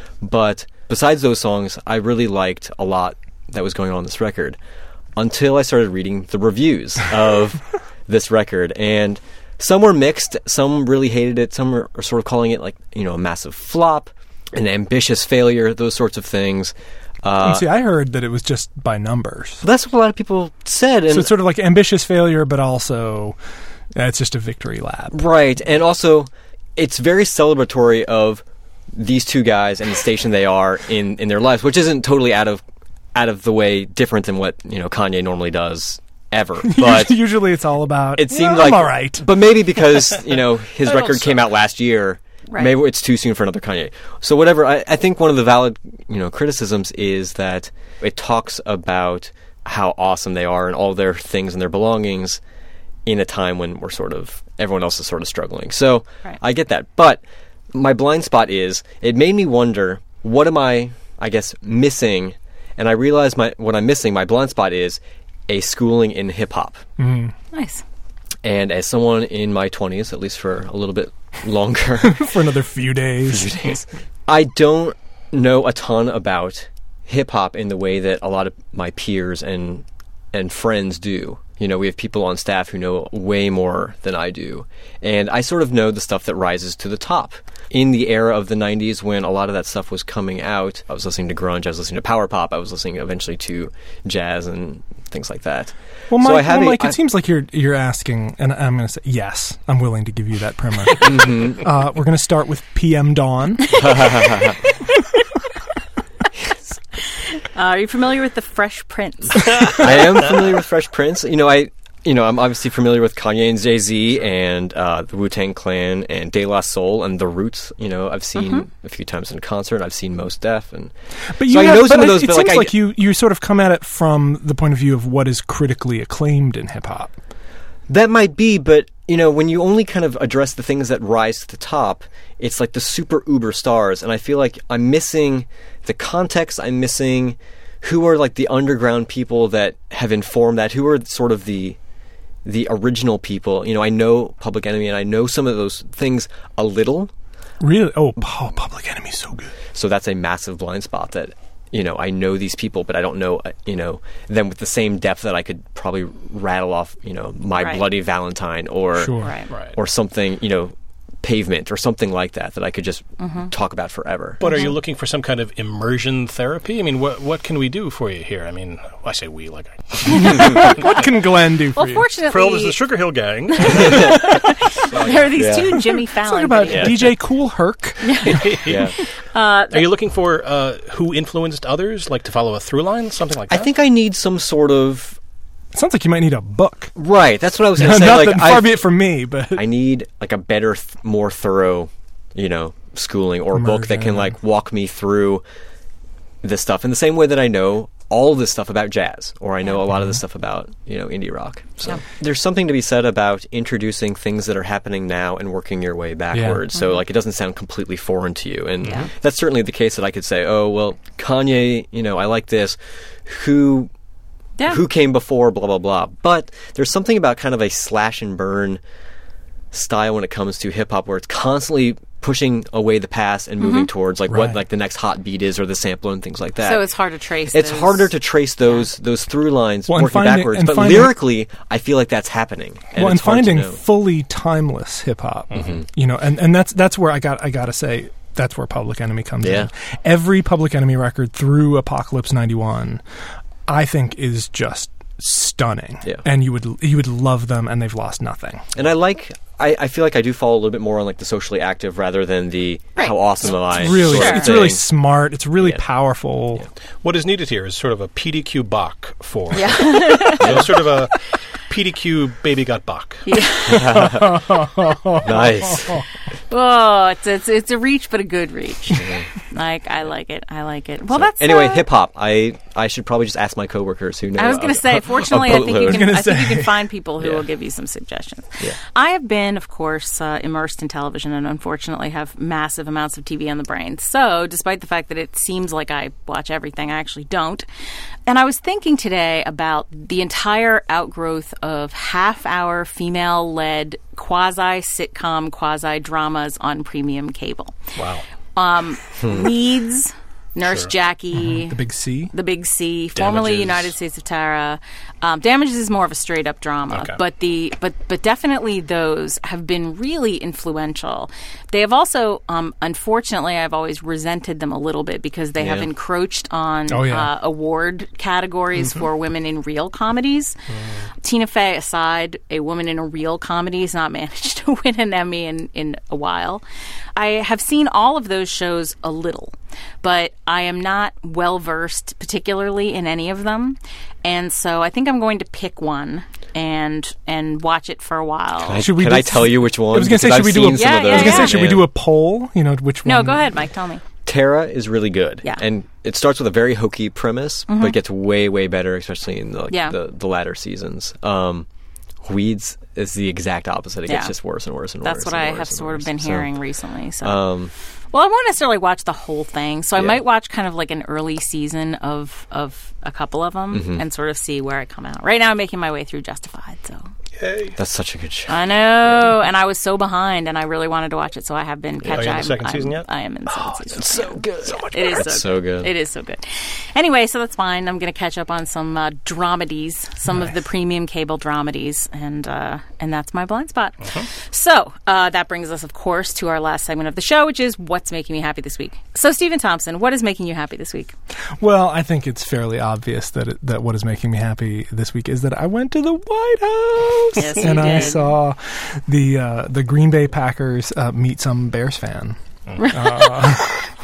But besides those songs, I really liked a lot that was going on in this record until I started reading the reviews of this record. And some were mixed. Some really hated it. Some are, are sort of calling it like, you know, a massive flop, an ambitious failure, those sorts of things. Uh, and see, I heard that it was just by numbers. That's what a lot of people said. And so it's sort of like ambitious failure, but also uh, it's just a victory lap. Right. And also, it's very celebratory of these two guys and the station they are in, in their lives, which isn't totally out of out of the way different than what, you know, Kanye normally does ever. But usually it's all about, it seemed yeah, like, I'm all right. But maybe because, you know, his I record don't came out last year, Right. maybe it's too soon for another Kanye. So whatever, I, I think one of the valid, you know, criticisms is that it talks about how awesome they are and all their things and their belongings in a time when we're sort of, everyone else is sort of struggling. So Right. I get that. But my blind spot is, it made me wonder, what am I, I guess, missing? And I realized my what I'm missing, my blind spot is a schooling in hip-hop. Mm. Nice. And as someone in my twenties, at least for a little bit longer, For another few days. few days, I don't know a ton about hip-hop in the way that a lot of my peers and and friends do. You know, we have people on staff who know way more than I do. And I sort of know the stuff that rises to the top. In the era of the nineties, when a lot of that stuff was coming out, I was listening to grunge, I was listening to power pop, I was listening eventually to jazz and things like that. Well, So Mike, I have well, a- Mike it I- seems like you're you're asking, and I'm going to say yes. I'm willing to give you that primer. Mm-hmm. uh, we're going to start with P M Dawn. Uh, are you familiar with the Fresh Prince? I am familiar with Fresh Prince. You know, I, you know, I'm obviously familiar with Kanye and Jay-Z and uh, the Wu-Tang Clan and De La Soul and The Roots. You know, I've seen Mm-hmm. a few times in concert. I've seen Mos Def, and But So you I have, know but some of I- those, It but, seems like, like, I- you you sort of come at it from the point of view of what is critically acclaimed in hip hop. that might be. But you know, when you only kind of address the things that rise to the top, it's like the super uber stars, and I feel like I'm missing the context. I'm missing who are like the underground people that have informed that. Who are sort of the the original people. You know, I know Public Enemy, and I know some of those things a little. Really? Oh, oh Public Enemy's so good. So that's a massive blind spot that, you know, I know these people, but I don't know, uh, you know, them with the same depth that I could probably rattle off, you know, My Right. Bloody Valentine or Sure. Right. Right. or something, you know, Pavement or something like that that I could just Mm-hmm. talk about forever. But are you looking for some kind of immersion therapy? I mean, what what can we do for you here? I mean, I say we, like I, What can Glenn do for Well, you? fortunately, Phil is the Sugar Hill Gang. there are these Yeah. two Jimmy Talk Fallon about videos. D J Cool Herc. Yeah. Are you looking for uh, who influenced others, like to follow a through line, something like I that? think I need some sort of Sounds like you might need a book. right. That's what I was going to Not say. Like that far I, be it from me, but I need like a better, th- more thorough, you know, schooling or a book that can Immersion. like walk me through this stuff in the same way that I know all this stuff about jazz, or I know a lot of this stuff about, you know, indie rock. So Yeah. there's something to be said about introducing things that are happening now and working your way backwards. So like it doesn't sound completely foreign to you. And Yeah. that's certainly the case that I could say, oh, well, Kanye, you know, I like this. Who Yeah. who came before, blah, blah, blah. But there's something about kind of a slash and burn style when it comes to hip-hop where it's constantly pushing away the past and moving towards like Right. what like the next hot beat is or the sampler and things like that. So it's hard to trace. It's those- harder to trace those those through lines Well, and working finding- backwards. and But finding- lyrically, I feel like that's happening. And well, and it's hard to finding know. fully timeless hip hop, Mm-hmm. you know, and, and that's that's where I got I gotta say that's where Public Enemy comes Yeah. in. Every Public Enemy record through Apocalypse ninety-one, I think, is just stunning. Yeah. And you would you would love them, and they've lost nothing. And I like, I, I feel like I do fall a little bit more on like the socially active rather than the Right. how awesome am I. It's really sort of it's really thing. smart. It's really Yeah. powerful. What is needed here is sort of a P D Q Bach for, Yeah. you know, sort of a P D Q Baby Got Bach. Nice. Oh, it's, it's it's a reach, but a good reach. Like I like it. I like it. Well, So, that's anyway, uh, hip hop. I I should probably just ask my coworkers who know. I was going a- to say, a fortunately, I think you boatload. can. gonna I think say. you can find people who Yeah. will give you some suggestions. Yeah. I have been, of course, uh, immersed in television, and unfortunately, have massive amounts of T V on the brain. So, despite the fact that it seems like I watch everything, I actually don't. And I was thinking today about the entire outgrowth of half-hour female-led quasi sitcom, quasi dramas on premium cable. Wow. Um, Weeds. Nurse Sure. Jackie, The Big C. The Big C, formerly Damages. United States of Tara. Um, Damages is more of a straight up drama, Okay. but the but but definitely those have been really influential. They have also, um, unfortunately, I've always resented them a little bit because they have Yeah. encroached on Oh, yeah. uh, award categories for women in real comedies. Tina Fey aside, a woman in a real comedy has not managed to win an Emmy in, in a while. I have seen all of those shows a little, but I am not well versed particularly in any of them. And so I think I'm going to pick one and and watch it for a while. Can I, Should we can do- I tell you which one? I was gonna say, Because should I've we do a- seen some Yeah, of those. yeah, I was gonna yeah. say, should we do a poll? You know, which No, one? go ahead, Mike. Tell me. Tara is really good. Yeah. And it starts with a very hokey premise, but gets way, way better, especially in the, like, Yeah. the, the latter seasons. Um, Weeds is the exact opposite. It gets Yeah. just worse and worse and worse. That's what and I worse have and sort of worse. been So, hearing recently. So, Um, well, I won't necessarily watch the whole thing. So I Yeah. might watch kind of like an early season of of a couple of them Mm-hmm. and sort of see where I come out. Right now, I'm making my way through Justified. So Yay. that's such a good show. I know, and I was so behind, and I really wanted to watch it, so I have been Are catching. you in the I'm- second I'm- season yet? I am in the second season. So good. So much It is It's so, so good. It is so good. Anyway, so that's fine. I'm going to catch up on some uh, dramedies, some of the premium cable dramedies, and uh, and that's my blind spot. So uh, that brings us, of course, to our last segment of the show, which is what's making me happy this week. So, Stephen Thompson, what is making you happy this week? Well, I think it's fairly obvious that it, that what is making me happy this week is that I went to the White House Yes, you and I did. saw the uh, the Green Bay Packers uh, meet some Bears fan. Uh,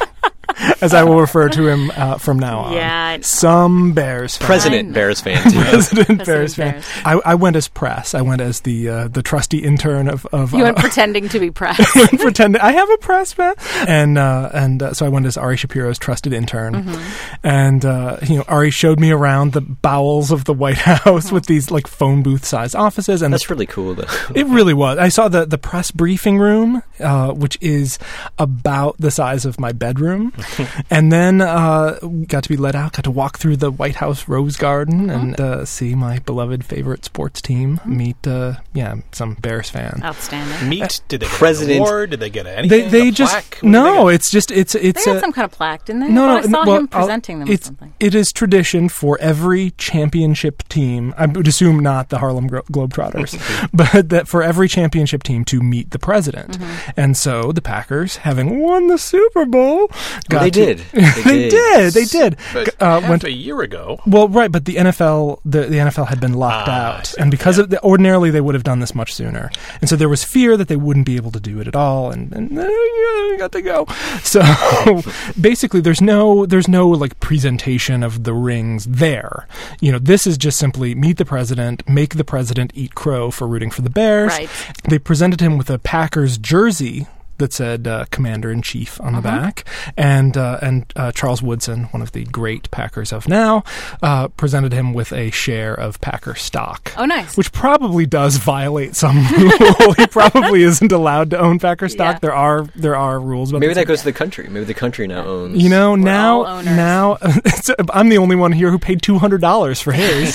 as I will refer to him uh, from now on. Yeah. Some Bears fan. President Fine. Bears fan, too. President Bears fan. Bears. I, I went as press. I went as the uh, the trusty intern of, of You uh, went pretending to be press. pretend I have a press man, and uh, and uh, so I went as Ari Shapiro's trusted intern, Mm-hmm. and uh, you know Ari showed me around the bowels of the White House Mm-hmm. with these like phone booth sized offices, and That's really cool, though. it really was. I saw the the press briefing room, uh, which is about the size of my bedroom, and then uh, got to be let out, got to walk through the White House Rose Garden and uh, see my beloved favorite sports team meet, uh, yeah, some Bears fan. Outstanding. Meat? Did they get President- an award? Did they get anything? They they a just plaque? What did they no. get? It's just it's it's They had a, some kind of plaque, didn't they? no, I no. thought I saw well, him I'll- presenting them with it's, something. It is tradition for every championship team. I would assume not the Harlem Glo- Globetrotters, but that for every championship team to meet the president. Mm-hmm. And so the Packers, having won the Super Bowl, got they to- did. They, They did. did. They did. But Uh, half went a year ago. well, right, but the N F L, the, the N F L had been locked Ah, I out, see. and because Yeah. of the, ordinarily they would have done this much sooner, and so there was fear that they wouldn't be able to do it at all, and, and uh, yeah, we got to go. So basically, there's no there's no like presentation of the rings there. You know, this is just simply meet the president, make the president eat crow for rooting for the Bears. Right. They presented him with a Packers jersey that said uh, Commander in Chief on the back, and uh, and uh, Charles Woodson, one of the great Packers of now, uh, presented him with a share of Packer stock. Oh, nice. Which probably does violate some rule. He probably isn't allowed to own Packer stock. Yeah. There are there are rules about Maybe this. that goes to the country. Maybe the country now owns. You know, all now owners. now it's, I'm the only one here who paid two hundred dollars for his.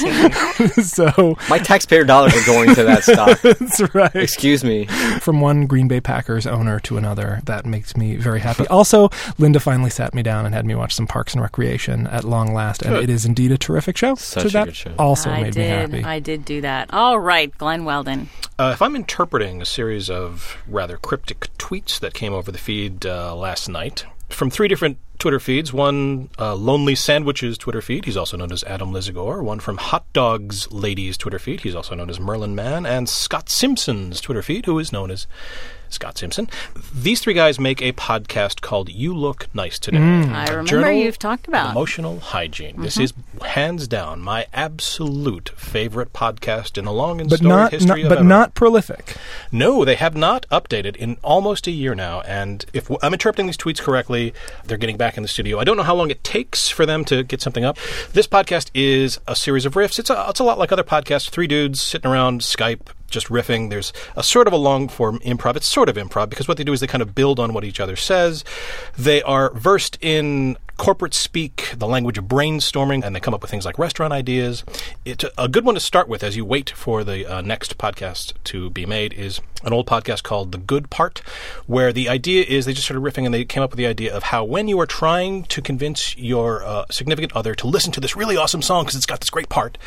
So My taxpayer dollars are going to that stock. that's right. Excuse me. From one Green Bay Packers owner to another. That makes me very happy. Also, Linda finally sat me down and had me watch some Parks and Recreation at long last, and Good. it is indeed a terrific show. Such so a that good show. also I made did. me happy. I did do that. All right, Glenn Weldon. Uh, if I'm interpreting a series of rather cryptic tweets that came over the feed uh, last night from three different Twitter feeds, one uh, Lonely Sandwiches Twitter feed, he's also known as Adam Lizagore, one from Hot Dogs Ladies Twitter feed, he's also known as Merlin Man, and Scott Simpson's Twitter feed, who is known as Scott Simpson. These three guys make a podcast called You Look Nice Today. Mm. I remember Journal you've talked about. of Emotional Hygiene. Mm-hmm. This is hands down my absolute favorite podcast in the long and but storied not, history not, of But ever. not prolific. No, they have not updated in almost a year now. And if I'm interpreting these tweets correctly, they're getting back in the studio. I don't know how long it takes for them to get something up. This podcast is a series of riffs. It's a, it's a lot like other podcasts. Three dudes sitting around Skype, just riffing. There's a sort of a long-form improv. It's sort of improv because what they do is they kind of build on what each other says. They are versed in corporate speak, the language of brainstorming, and they come up with things like restaurant ideas. It's a good one to start with as you wait for the uh, next podcast to be made is an old podcast called The Good Part, where the idea is they just started riffing and they came up with the idea of how when you are trying to convince your uh, significant other to listen to this really awesome song because it's got this great part,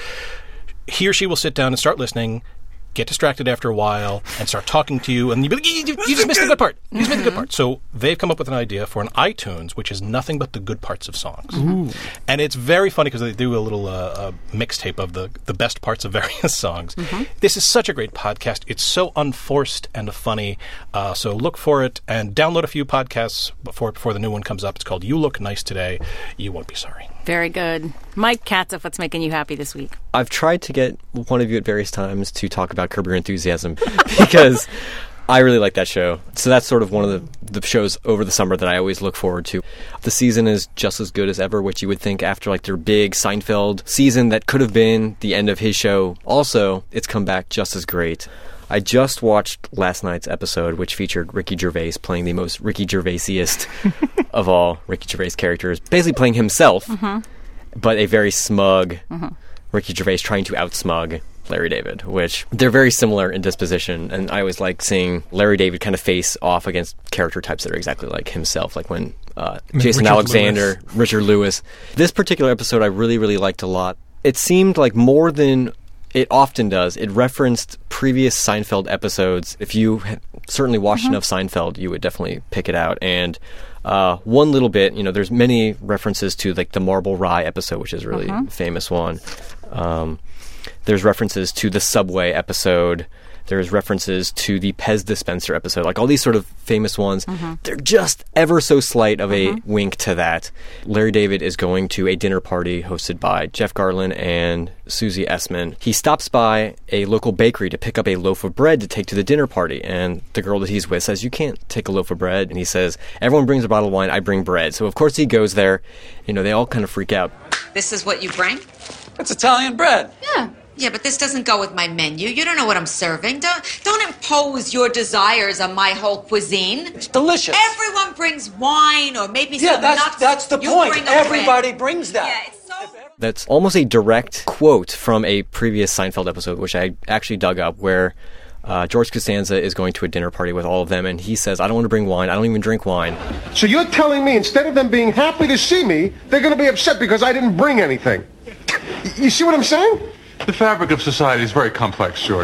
he or she will sit down and start listening, get distracted after a while, and start talking to you, and you'll be like, you, you, you just missed the good part. You just missed the good part. So they've come up with an idea for an iTunes, which is nothing but the good parts of songs. Ooh. And it's very funny because they do a little uh, uh, mixtape of the, the best parts of various songs. Mm-hmm. This is such a great podcast. It's so unforced and funny. Uh, so look for it and download a few podcasts before, before the new one comes up. It's called You Look Nice Today. You won't be sorry. Very good. Mike Katzoff, what's making you happy this week? I've tried to get one of you at various times to talk about Curb Your Enthusiasm because I really like that show. So that's sort of one of the, the shows over the summer that I always look forward to. The season is just as good as ever, which you would think after like their big Seinfeld season that could have been the end of his show. Also, it's come back just as great. I just watched last night's episode, which featured Ricky Gervais playing the most Ricky Gervaisiest of all Ricky Gervais characters, basically playing himself, mm-hmm. but a very smug mm-hmm. Ricky Gervais trying to outsmug Larry David, which they're very similar in disposition, and I always like seeing Larry David kind of face off against character types that are exactly like himself, like when uh, Jason Richard Alexander, Lewis. Richard Lewis. This particular episode I really, really liked a lot. It seemed like more than it often does, it referenced previous Seinfeld episodes. If you had certainly watched mm-hmm. enough Seinfeld, you would definitely pick it out. And uh, one little bit, you know, there's many references to like the Marble Rye episode, which is a really mm-hmm. famous one. Um, there's references to the Subway episode. There's references to the Pez dispenser episode, like all these sort of famous ones. Mm-hmm. They're just ever so slight of a mm-hmm. wink to that. Larry David is going to a dinner party hosted by Jeff Garlin and Susie Essman. He stops by a local bakery to pick up a loaf of bread to take to the dinner party, and the girl that he's with says, "You can't take a loaf of bread." And he says, "Everyone brings a bottle of wine, I bring bread." So of course he goes there. You know, they all kind of freak out. This is what you bring? It's Italian bread. Yeah. Yeah, but this doesn't go with my menu. You don't know what I'm serving. Don't don't impose your desires on my whole cuisine. It's delicious. Everyone brings wine or maybe yeah, some that's, nuts. that's the you point. Bring a Everybody bread. brings that. Yeah, it's so... That's almost a direct quote from a previous Seinfeld episode, which I actually dug up, where uh, George Costanza is going to a dinner party with all of them, and he says, "I don't want to bring wine. I don't even drink wine." So you're telling me instead of them being happy to see me, they're going to be upset because I didn't bring anything. You see what I'm saying? The fabric of society is very complex, George.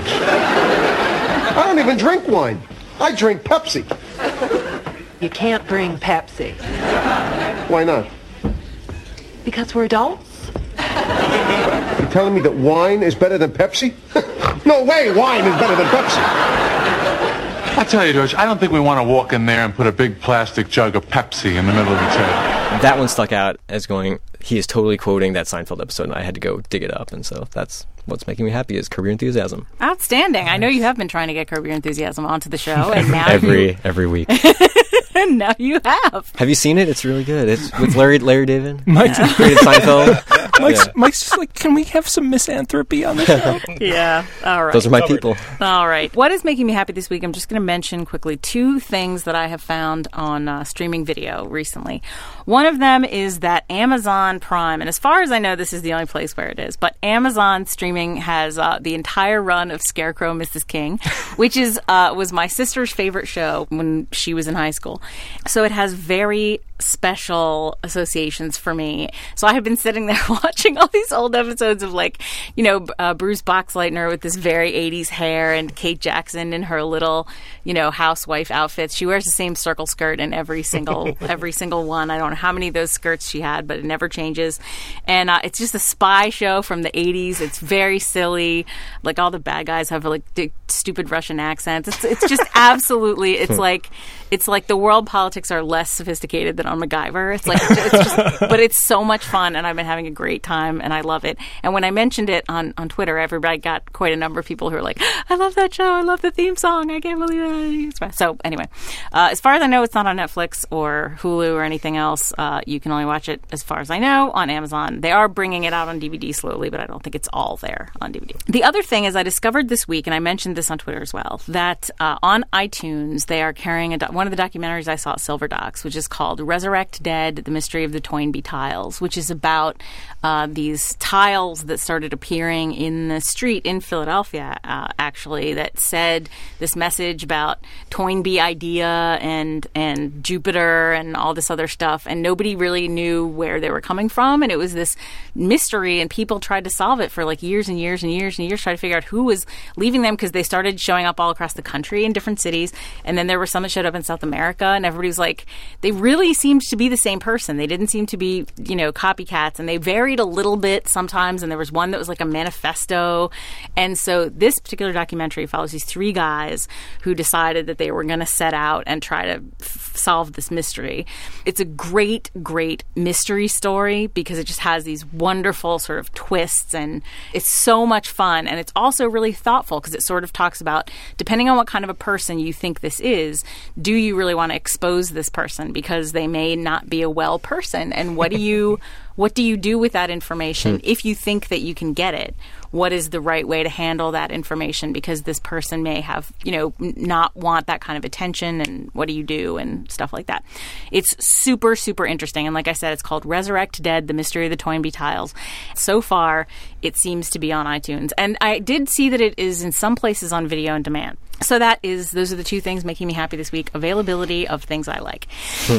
I don't even drink wine. I drink Pepsi. You can't bring Pepsi. Why not? Because we're adults. You're telling me that wine is better than Pepsi? No way wine is better than Pepsi. I tell you, George, I don't think we want to walk in there and put a big plastic jug of Pepsi in the middle of the table. That one stuck out as going, he is totally quoting that Seinfeld episode, and I had to go dig it up, and so that's what's making me happy is Curb Your Enthusiasm. Outstanding. I know you have been trying to get Curb Your Enthusiasm onto the show, and now every you... every week. And now you have. Have you seen it? It's really good. It's with Larry Larry David. Mike's, yeah. Created Seinfeld. Mike's, yeah. Mike's just like, can we have some misanthropy on the show? Yeah. All right. Those are my Covered. people. All right. What is making me happy this week? I'm just going to mention quickly two things that I have found on uh, streaming video recently. One of them is that Amazon Prime, and as far as I know, this is the only place where it is, but Amazon streaming has uh, the entire run of Scarecrow Missus King, which is uh, was my sister's favorite show when she was in high school. So it has very special associations for me. So I have been sitting there watching all these old episodes of, like, you know, uh, Bruce Boxleitner with this very eighties hair and Kate Jackson in her little, you know, housewife outfits. She wears the same circle skirt in every single every single one. I don't know how many of those skirts she had, but it never changes. And uh, it's just a spy show from the eighties. It's very silly. Like, all the bad guys have, like, d- stupid Russian accents. It's it's just absolutely, it's like it's like the world politics are less sophisticated than on MacGyver. It's like, it's just, but it's so much fun, and I've been having a great time, and I love it. And when I mentioned it on, on Twitter, everybody got quite a number of people who were like, I love that show. I love the theme song. I can't believe it. So anyway, uh, as far as I know, it's not on Netflix or Hulu or anything else. Uh, you can only watch it, as far as I know, on Amazon. They are bringing it out on D V D slowly, but I don't think it's all there on D V D. The other thing is, I discovered this week, and I mentioned this on Twitter as well, that uh, on iTunes, they are carrying a do- one of the documentaries I saw at Silver Docs, which is called Resurrect Dead, The Mystery of the Toynbee Tiles, which is about uh, these tiles that started appearing in the street in Philadelphia, uh, actually, that said this message about Toynbee idea and and Jupiter and all this other stuff, and nobody really knew where they were coming from, and it was this mystery, and people tried to solve it for like years and years and years and years, trying to figure out who was leaving them, because they started showing up all across the country in different cities, and then there were some that showed up in South America, and everybody was like, they really seemed to be the same person. They didn't seem to be, you know, copycats, and they varied a little bit sometimes, and there was one that was like a manifesto. And so this particular documentary follows these three guys who decided that they were going to set out and try to f- solve this mystery. It's a great, great mystery story because it just has these wonderful sort of twists, and it's so much fun, and it's also really thoughtful because it sort of talks about, depending on what kind of a person you think this is, do you really want to expose this person because they may not be a well person, and what do you what do you do with that information if you think that you can get it? What is the right way to handle that information, because this person may have, you know, n- not want that kind of attention, and what do you do and stuff like that. It's super, super interesting. And like I said, it's called Resurrect Dead, The Mystery of the Toynbee Tiles. So far, it seems to be on iTunes. And I did see that it is in some places on video on demand. So that is, those are the two things making me happy this week: availability of things I like.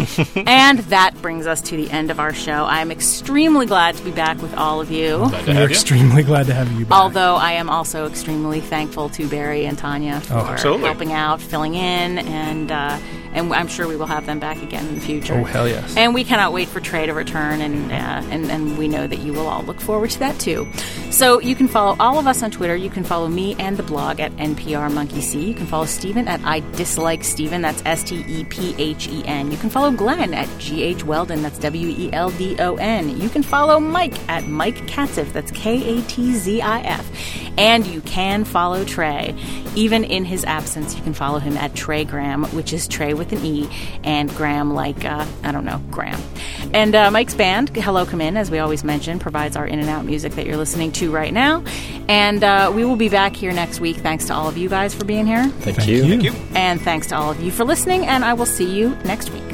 And that brings us to the end of our show. I am extremely glad to be back with all of you. Glad to We're have you. extremely glad to have you back. Although I am also extremely thankful to Barry and Tanya for absolutely. helping out, filling in, and uh, and I'm sure we will have them back again in the future. Oh, hell yes. And we cannot wait for Trey to return, and, uh, and and we know that you will all look forward to that too. So you can follow all of us on Twitter. You can follow me and the blog at N P R Monkey C. You can follow Stephen at I Dislike Stephen. That's S T E P H E N. You can follow Glenn at G H Weldon. That's W E L D O N. You can follow Mike at Mike Katzif. That's K A T Z I F. And you can follow Trey. Even in his absence, you can follow him at Trey Graham, which is Trey with an E, and Graham like, uh, I don't know, Graham. And uh, Mike's band, Hello Come In, as we always mention, provides our in and out music that you're listening to right now. And uh, we will be back here next week. Thanks to all of you guys for being here. Thank, Thank you. you. Thank you. And thanks to all of you for listening, and I will see you next week.